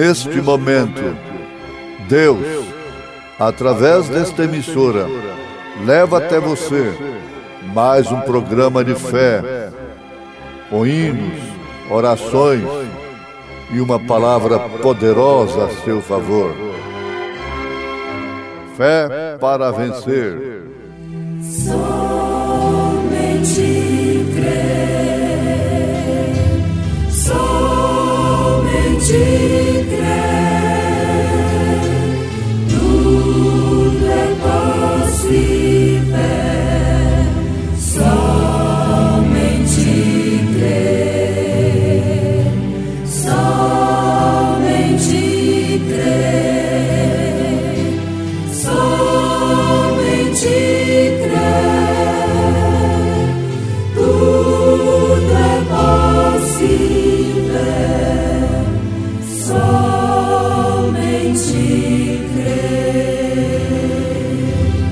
neste momento, Deus, através desta emissora, leva até você mais um programa de fé, com hinos, orações e uma palavra poderosa a seu favor. Fé para vencer. Somente crer, somente crer, tudo é possível, somente crer, somente crer, somente crer, tudo é possível, somente crer.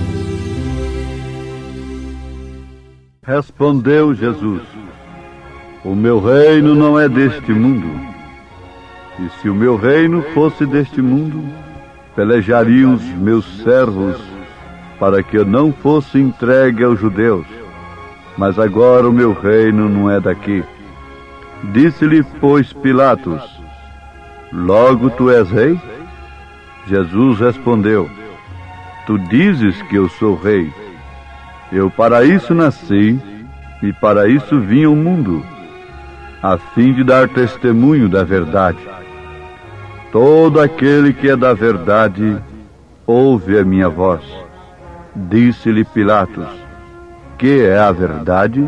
Respondeu Jesus: o meu reino não é deste mundo. E se o meu reino fosse deste mundo, pelejariam os meus servos para que eu não fosse entregue aos judeus. Mas agora o meu reino não é daqui. Disse-lhe, pois, Pilatos: logo tu és rei? Jesus respondeu: tu dizes que eu sou rei. Eu para isso nasci e para isso vim ao mundo, a fim de dar testemunho da verdade. Todo aquele que é da verdade ouve a minha voz. Disse-lhe Pilatos: que é a verdade?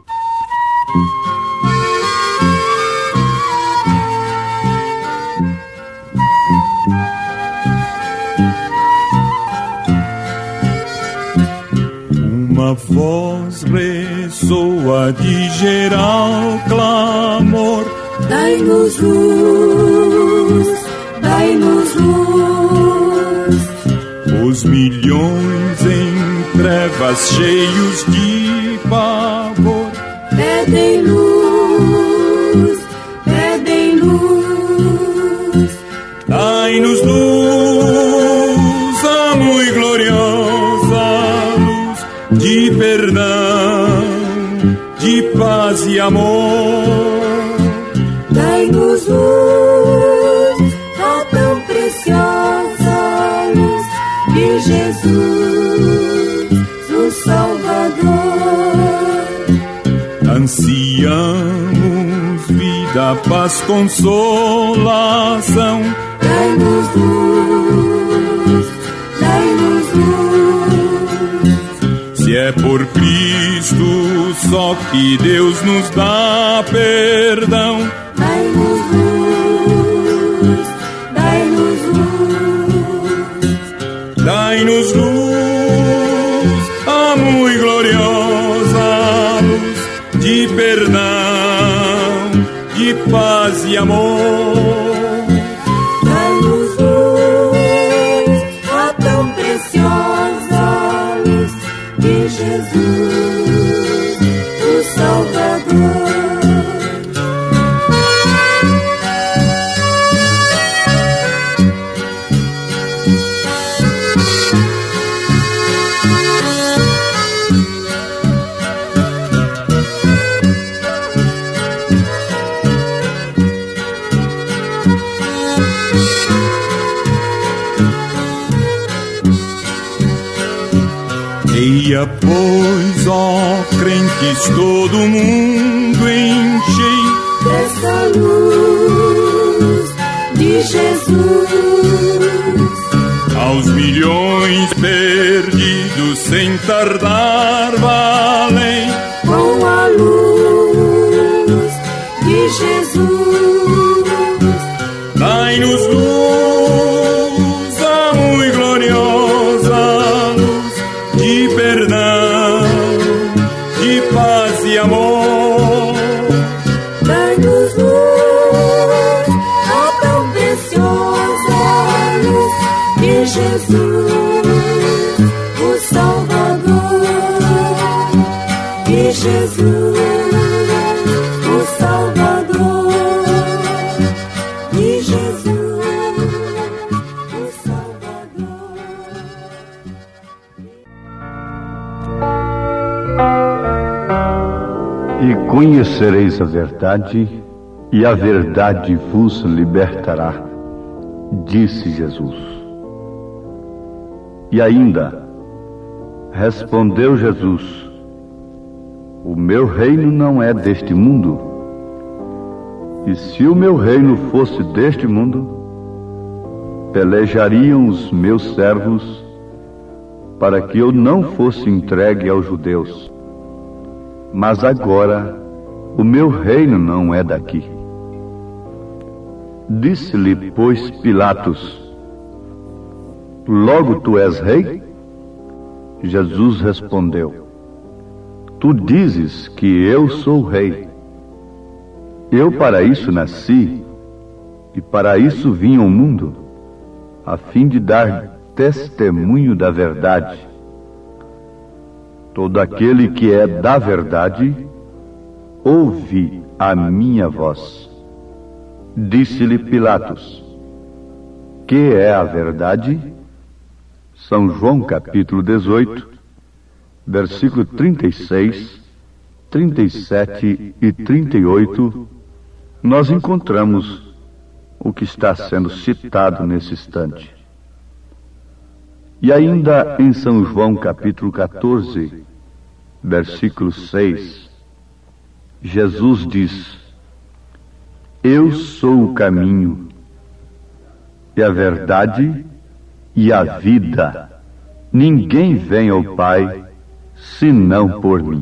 Uma voz ressoa de geral clamor: dai-nos luz, dai-nos luz. Os milhões em trevas cheios de pavor Pedem luz, pedem luz. dai-nos luz, a muito gloriosa luz de perdão, de paz e amor. Dai-nos luz, a tão preciosa luz de Jesus, o Salvador. Ansiamos vida, paz, consolação. Dai-nos luz, dai-nos luz. Se é por Cristo só que Deus nos dá perdão, Dai-nos luz, dai-nos luz. dai-nos luz, a muito gloriosa luz de perdão, de paz e amor. Dai-nos luz, a tão preciosa luz de Jesus, o Salvador. Eia, pois, ó crentes, todo mundo enchei Dessa luz de Jesus, aos milhões perdidos sem tardar valei. com a luz de Jesus. Dai-nos luz, a muito gloriosa luz de perdão, de paz e amor. Dai-nos luz, a tão preciosa luz de Jesus, o Salvador. De Jesus, o Salvador. De Jesus. E conhecereis a verdade, e a verdade vos libertará, disse Jesus. E ainda, respondeu Jesus: o meu reino não é deste mundo. E se o meu reino fosse deste mundo, pelejariam os meus servos para que eu não fosse entregue aos judeus. Mas agora o meu reino não é daqui. Disse-lhe, pois, Pilatos: logo tu és rei? Jesus respondeu: tu dizes que eu sou rei. Eu para isso nasci, e para isso vim ao mundo, a fim de dar testemunho da verdade. Todo aquele que é da verdade, ouve a minha voz. Disse-lhe Pilatos: que é a verdade? São João capítulo 18, versículo 36, 37 e 38, nós encontramos o que está sendo citado nesse instante. E ainda em São João capítulo 14, versículo 6, Jesus diz: eu sou o caminho, e a verdade e a vida. Ninguém vem ao Pai senão por mim.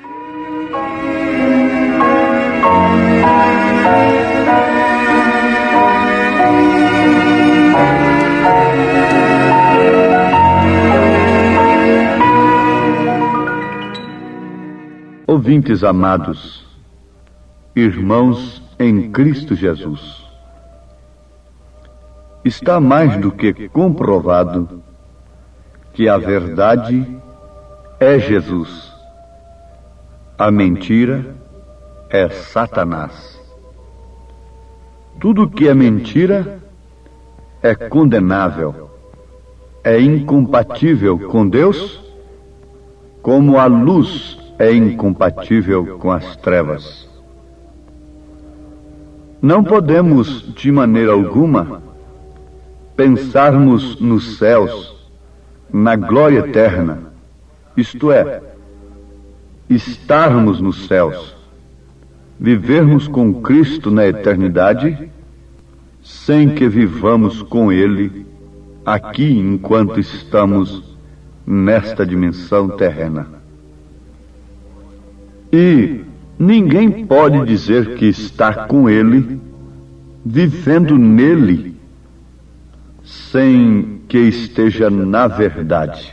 Ouvintes amados, irmãos em Cristo Jesus, está mais do que comprovado que a verdade é Jesus, a mentira é Satanás. Tudo que é mentira é condenável, é incompatível com Deus, como a luz é incompatível com as trevas. Não podemos, de maneira alguma, pensarmos nos céus, na glória eterna, isto é, estarmos nos céus, vivermos com Cristo na eternidade, sem que vivamos com Ele aqui enquanto estamos nesta dimensão terrena. E ninguém pode dizer que está com Ele, vivendo nele, sem que esteja na verdade.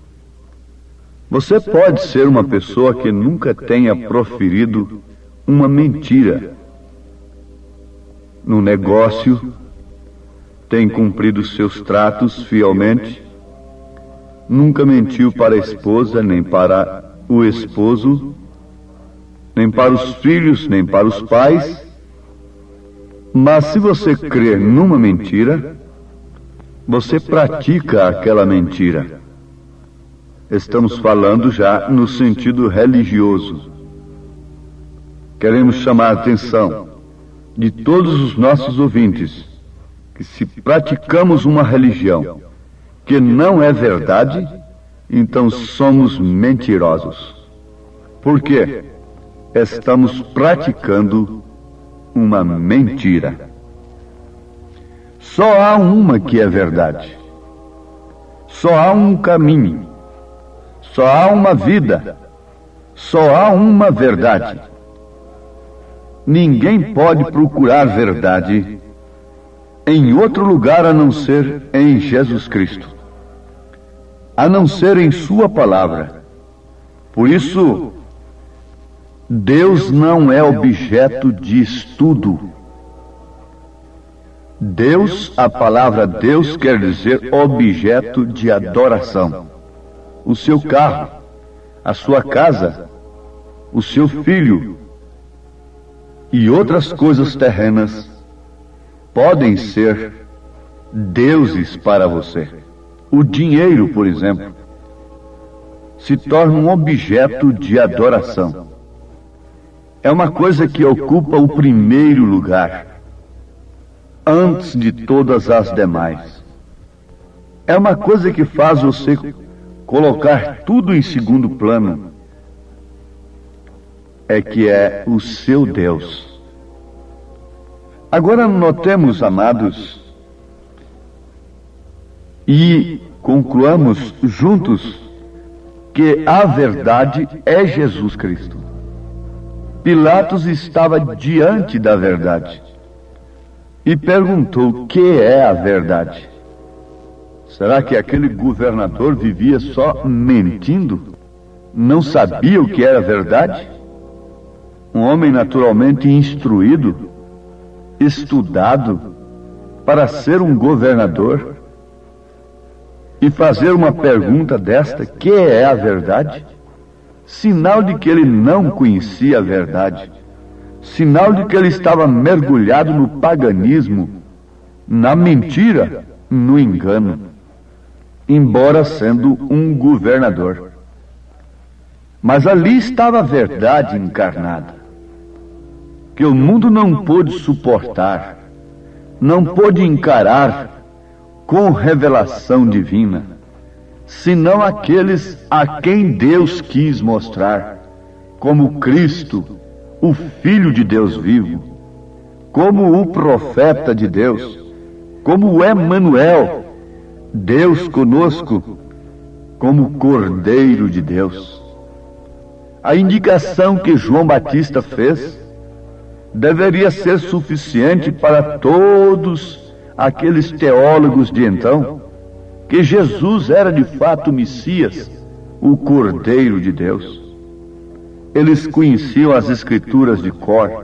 Você pode ser uma pessoa que nunca tenha proferido uma mentira. No negócio, tem cumprido seus tratos fielmente, nunca mentiu para a esposa, nem para o esposo, nem para os filhos, nem para os pais. Mas se você crer numa mentira, você pratica aquela mentira. Estamos falando já no sentido religioso. Queremos chamar a atenção de todos os nossos ouvintes que se praticamos uma religião que não é verdade, então somos mentirosos. Por quê? Estamos praticando uma mentira. Só há uma que é verdade. Só há um caminho. Só há uma vida. Só há uma verdade. Ninguém pode procurar verdade em outro lugar a não ser em Jesus Cristo, a não ser em Sua palavra. Por isso, Deus não é objeto de estudo. Deus, a palavra Deus quer dizer objeto de adoração. O seu carro, a sua casa, o seu filho e outras coisas terrenas podem ser deuses para você. O dinheiro, por exemplo, se torna um objeto de adoração. é uma coisa que ocupa o primeiro lugar, antes de todas as demais. É uma coisa que faz você colocar tudo em segundo plano. É que é o seu Deus. Agora notemos, amados, e concluamos juntos que a verdade é Jesus Cristo. Pilatos estava diante da verdade e perguntou: o que é a verdade? Será que aquele governador vivia só mentindo? Não sabia o que era verdade? Um homem naturalmente instruído, estudado para ser um governador e fazer uma pergunta desta: que é a verdade? Sinal de que ele não conhecia a verdade, sinal de que ele estava mergulhado no paganismo, na mentira, no engano, embora sendo um governador. Mas ali estava a verdade encarnada, que o mundo não pôde suportar, não pôde encarar com revelação divina, senão aqueles a quem Deus quis mostrar como Cristo, o Filho de Deus vivo, como o profeta de Deus, como o Emanuel, Deus conosco, como o Cordeiro de Deus. A indicação que João Batista fez deveria ser suficiente para todos aqueles teólogos de então, que Jesus era de fato o Messias, o Cordeiro de Deus. Eles conheciam as Escrituras de cor,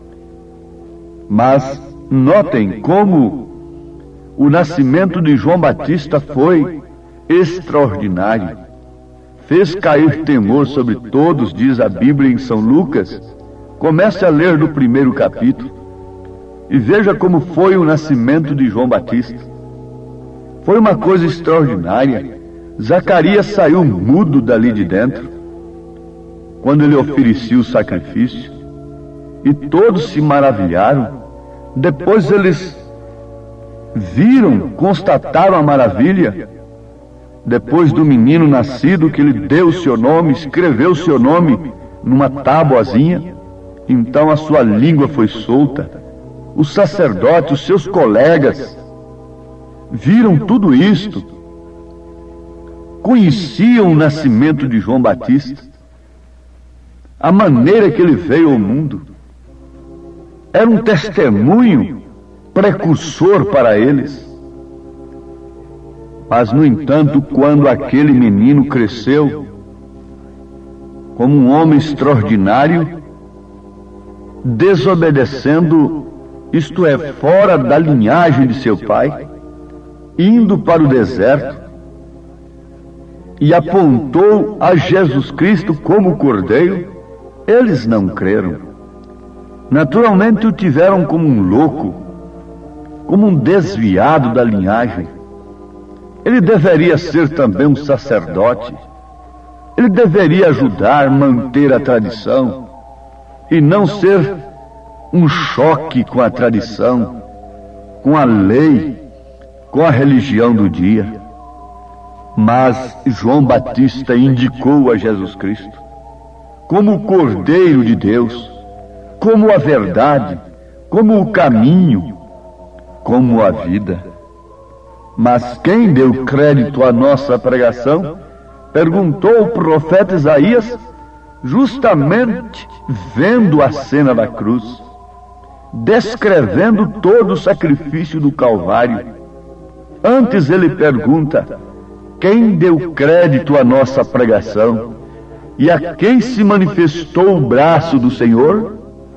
mas notem como o nascimento de João Batista foi extraordinário. Fez cair temor sobre todos, diz a Bíblia em São Lucas. Comece a ler no primeiro capítulo e veja como foi o nascimento de João Batista. Foi uma coisa extraordinária. Zacarias saiu mudo dali de dentro, quando ele oferecia o sacrifício, e todos se maravilharam. Depois eles viram, constataram a maravilha, depois do menino nascido, que ele deu o seu nome, escreveu o seu nome numa tábuazinha, então a sua língua foi solta. Os sacerdotes, os seus colegas, viram tudo isto, conheciam o nascimento de João Batista, a maneira que ele veio ao mundo. Era um testemunho precursor para eles. Mas, no entanto, quando aquele menino cresceu como um homem extraordinário, desobedecendo, isto é, fora da linhagem de seu pai, indo para o deserto, e apontou a Jesus Cristo como Cordeiro, eles não creram. Naturalmente o tiveram como um louco, como um desviado da linhagem. Ele deveria ser também um sacerdote, ele deveria ajudar, manter a tradição, e não ser um choque com a tradição, com a lei, com a religião do dia. Mas João Batista indicou a Jesus Cristo como o Cordeiro de Deus, como a verdade, como o caminho, como a vida. Mas quem deu crédito à nossa pregação, perguntou o profeta Isaías, justamente vendo a cena da cruz, descrevendo todo o sacrifício do Calvário. Antes ele pergunta: quem deu crédito à nossa pregação e a quem se manifestou o braço do Senhor?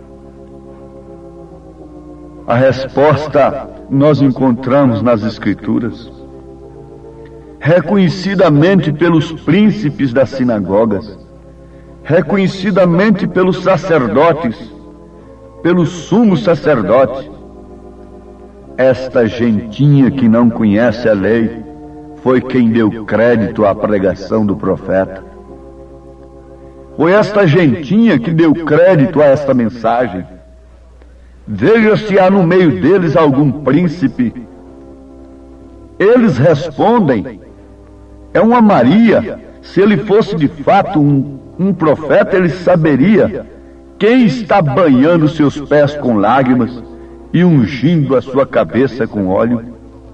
A resposta nós encontramos nas Escrituras, reconhecidamente pelos príncipes das sinagogas, reconhecidamente pelos sacerdotes, pelo sumo sacerdote. Esta gentinha que não conhece a lei foi quem deu crédito à pregação do profeta. Foi esta gentinha que deu crédito a esta mensagem. Veja se há no meio deles algum príncipe. Eles respondem: é uma Maria. Se ele fosse de fato um profeta, ele saberia quem está banhando seus pés com lágrimas e ungindo a sua cabeça com óleo.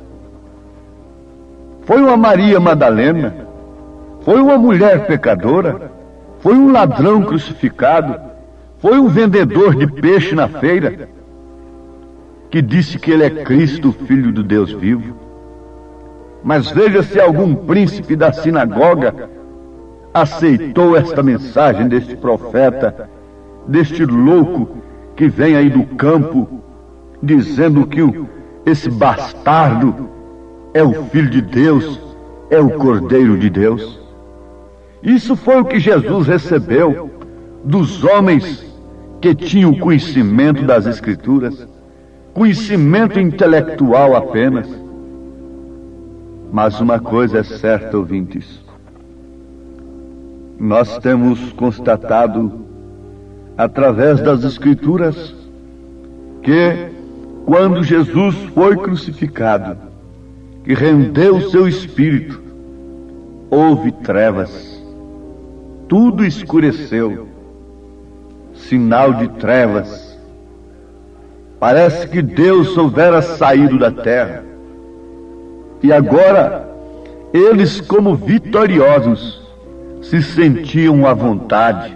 Foi uma Maria Madalena, foi uma mulher pecadora, foi um ladrão crucificado, foi um vendedor de peixe na feira, que disse que ele é Cristo, Filho do Deus vivo. Mas veja se algum príncipe da sinagoga aceitou esta mensagem deste profeta, deste louco que vem aí do campo, dizendo que esse bastardo é o Filho de Deus, é o Cordeiro de Deus. Isso foi o que Jesus recebeu dos homens que tinham conhecimento das Escrituras, conhecimento intelectual apenas. Mas uma coisa é certa, ouvintes. Nós temos constatado, através das Escrituras, que quando Jesus foi crucificado, que rendeu o seu espírito, houve trevas, tudo escureceu, sinal de trevas. Parece que Deus houvera saído da terra, e agora eles, como vitoriosos, se sentiam à vontade.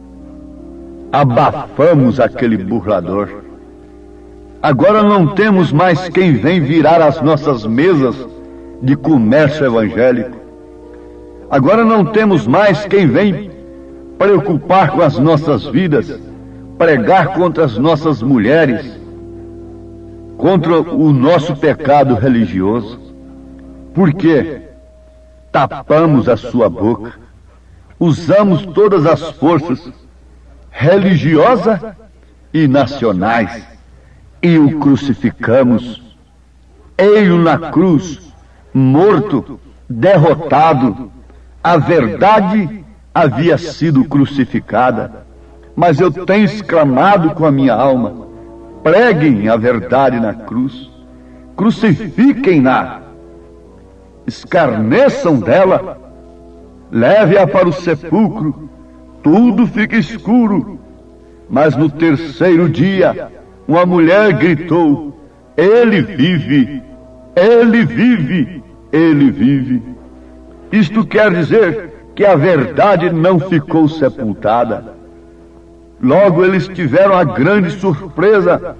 Abafamos aquele burlador. Agora não temos mais quem vem virar as nossas mesas de comércio evangélico. Agora não temos mais quem vem preocupar com as nossas vidas, pregar contra as nossas mulheres, contra o nosso pecado religioso. Por quê? Tapamos a sua boca, usamos todas as forças religiosas e nacionais e o crucificamos. Ei-o na cruz, morto, derrotado. A verdade havia sido crucificada, mas eu tenho exclamado com a minha alma: preguem a verdade na cruz, crucifiquem-na, escarneçam dela, leve-a para o sepulcro, tudo fica escuro. Mas no terceiro dia, uma mulher gritou: ele vive, ele vive, ele vive. Isto quer dizer que a verdade não ficou sepultada. Logo eles tiveram a grande surpresa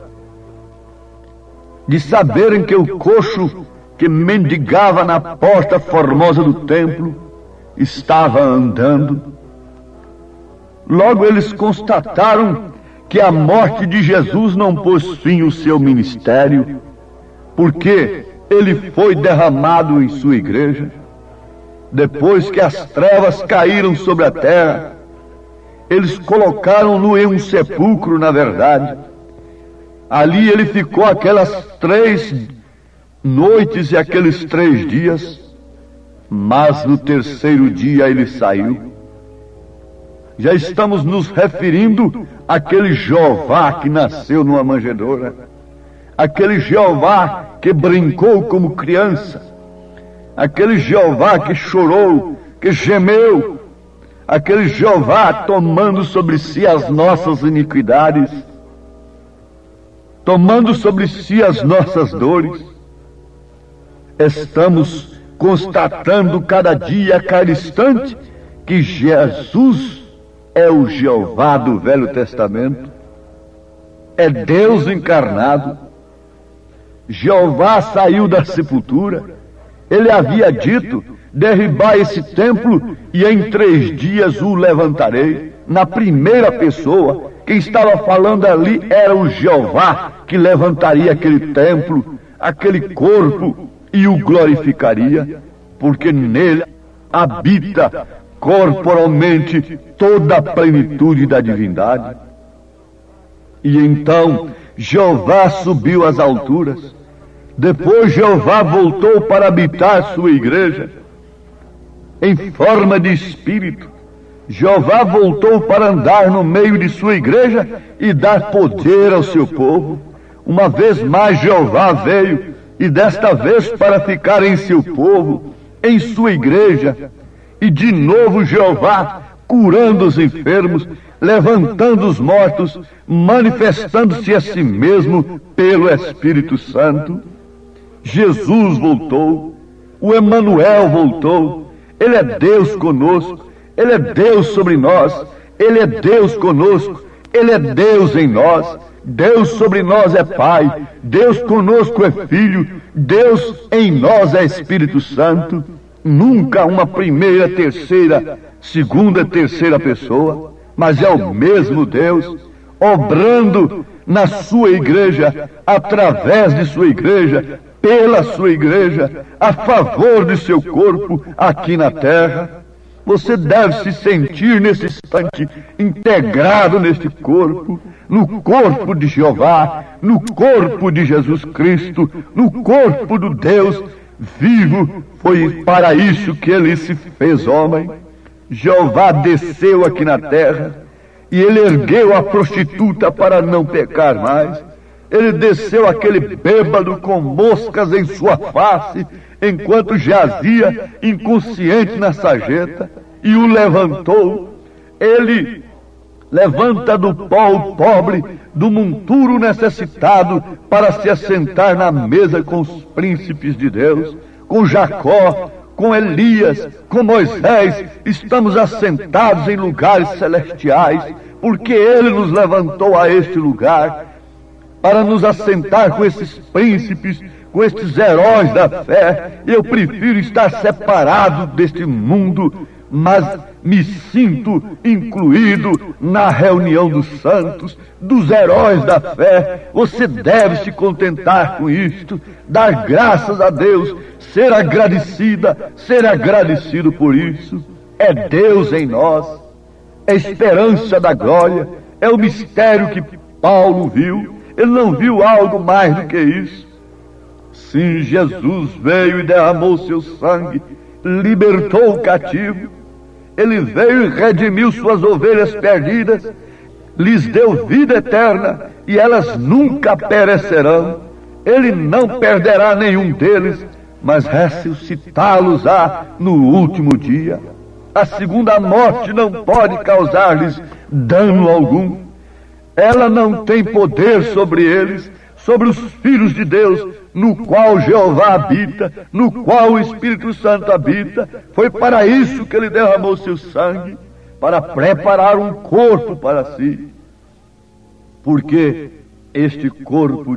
de saberem que o coxo que mendigava na porta formosa do templo estava andando. Logo eles constataram que a morte de Jesus não pôs fim ao seu ministério, porque ele foi derramado em sua igreja. Depois que as trevas caíram sobre a terra, eles colocaram-no em um sepulcro, na verdade. Ali ele ficou aquelas 3 noites e aqueles 3 dias, mas no terceiro dia ele saiu. Já estamos nos referindo àquele Jeová que nasceu numa manjedoura, aquele Jeová que brincou como criança, aquele Jeová que chorou, que gemeu, aquele Jeová tomando sobre si as nossas iniquidades, tomando sobre si as nossas dores. Estamos constatando cada dia, cada instante, que Jesus é o Jeová do Velho Testamento, é Deus encarnado. Jeová saiu da sepultura. Ele havia dito: derribar esse templo e em 3 dias o levantarei. Na primeira pessoa, quem estava falando ali era o Jeová, que levantaria aquele templo, aquele corpo, e o glorificaria, porque nele habita corporalmente toda a plenitude da divindade. E então Jeová subiu às alturas. Depois Jeová voltou para habitar sua igreja em forma de espírito, Jeová voltou para andar no meio de sua igreja e dar poder ao seu povo. Uma vez mais Jeová veio, e desta vez para ficar em seu povo, em sua igreja. E de novo Jeová curando os enfermos, levantando os mortos, manifestando-se a si mesmo pelo Espírito Santo. Jesus voltou, o Emanuel voltou. Ele é Deus conosco, Ele é Deus sobre nós, Ele é Deus conosco, Ele é Deus em nós. Deus sobre nós é Pai, Deus conosco é Filho, Deus em nós é Espírito Santo. Nunca uma primeira, terceira, segunda, terceira pessoa, mas é o mesmo Deus, obrando na sua igreja, através de sua igreja, pela sua igreja, a favor de seu corpo aqui na terra. Você deve se sentir nesse instante integrado neste corpo, no corpo de Jeová, no corpo de Jesus Cristo, no corpo do Deus vivo. Foi para isso que ele se fez homem. Jeová desceu aqui na terra e ele ergueu a prostituta para não pecar mais. Ele desceu aquele bêbado com moscas em sua face, enquanto jazia inconsciente na sarjeta, e o levantou. Ele levanta do pó o pobre, do monturo necessitado, para se assentar na mesa com os príncipes de Deus, com Jacó, com Elias, com Moisés. Estamos assentados em lugares celestiais, porque ele nos levantou a este lugar, para nos assentar com esses príncipes, com estes heróis da fé. Eu prefiro estar separado deste mundo, mas me sinto incluído na reunião dos santos, dos heróis da fé. Você deve se contentar com isto, dar graças a Deus, ser agradecido por isso. É Deus em nós, é a esperança da glória, é o mistério que Paulo viu. Ele não viu algo mais do que isso. Sim, Jesus veio e derramou seu sangue, libertou o cativo. Ele veio e redimiu suas ovelhas perdidas, lhes deu vida eterna, e elas nunca perecerão. Ele não perderá nenhum deles, mas ressuscitá-los-á no último dia. A segunda morte não pode causar-lhes dano algum. Ela não tem poder sobre eles, sobre os filhos de Deus, no qual Jeová habita, no qual o Espírito Santo habita. Foi para isso que ele derramou seu sangue, para preparar um corpo para si. Porque este corpo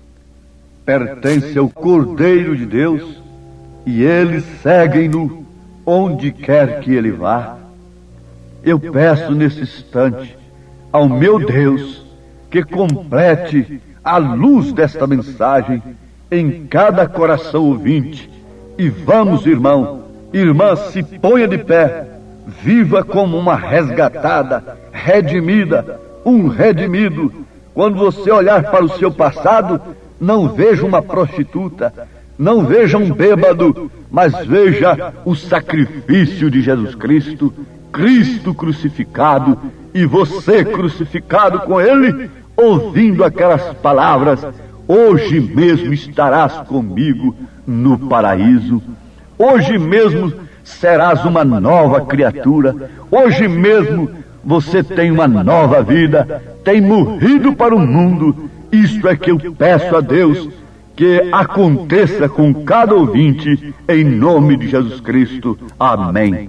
pertence ao Cordeiro de Deus, e eles seguem-no onde quer que ele vá. Eu peço nesse instante ao meu Deus que complete a luz desta mensagem em cada coração ouvinte. E vamos, irmão, irmã, se ponha de pé, viva como uma resgatada, redimida, um redimido. Quando você olhar para o seu passado, não veja uma prostituta, não veja um bêbado, mas veja o sacrifício de Jesus Cristo, Cristo crucificado, e você crucificado com ele, ouvindo aquelas palavras: hoje mesmo estarás comigo no paraíso, hoje mesmo serás uma nova criatura, hoje mesmo você tem uma nova vida, tem morrido para o mundo. Isto é que eu peço a Deus que aconteça com cada ouvinte, em nome de Jesus Cristo. Amém.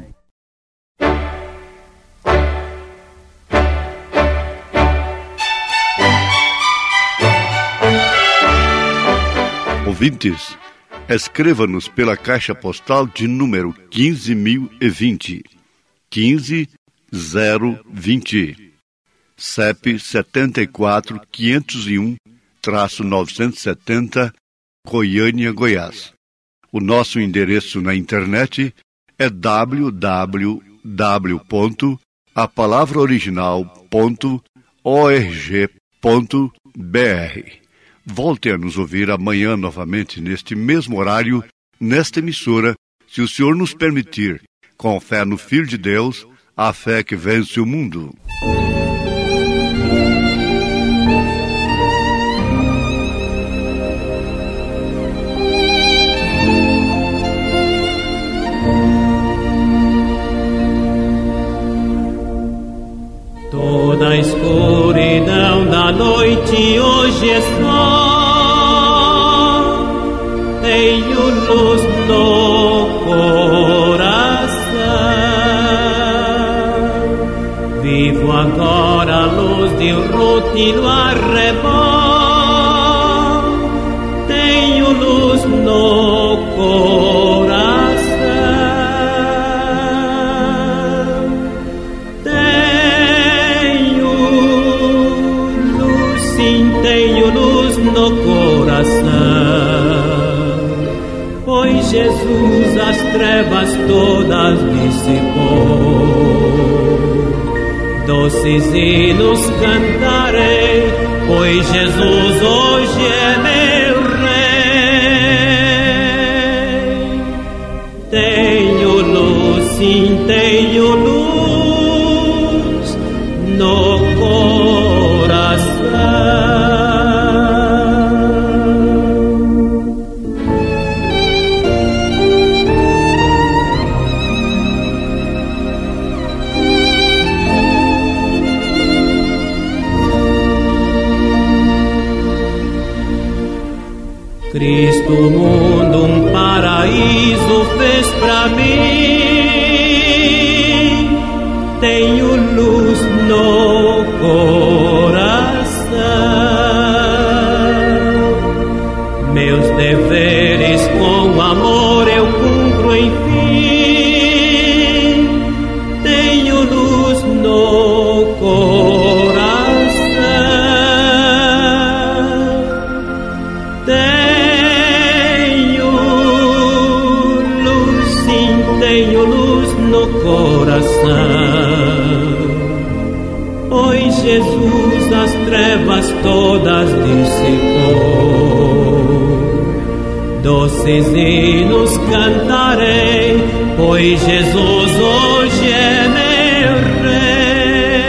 Ouvintes, escreva-nos pela caixa postal de número 15.020, 15020, CEP 74.501-970, Goiânia, Goiás. O nosso endereço na internet é www.apalavraoriginal.org.br. Volte a nos ouvir amanhã novamente, neste mesmo horário, nesta emissora, se o Senhor nos permitir, com fé no Filho de Deus, a fé que vence o mundo. Toda a escuridão da noite hoje é só, tenho luz no coração. Vivo agora a luz de um rútilo arrebol, tenho luz no coração. Tenho luz no coração, pois Jesus as trevas todas dissipou. Doces hinos cantarei, pois Jesus hoje é meu Rei. Tenho luz, sim, tenho luz no coração. Cristo o mundo um paraíso fez pra mim, tenho luz no coração. Meus deveres com amor eu cumpro enfim, tenho luz no coração. Tenho luz no coração, pois Jesus as trevas todas dissipou. Doces hinos cantarei, pois Jesus hoje é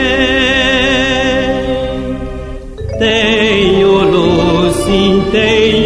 meu Rei. Tenho luz, sim, tenho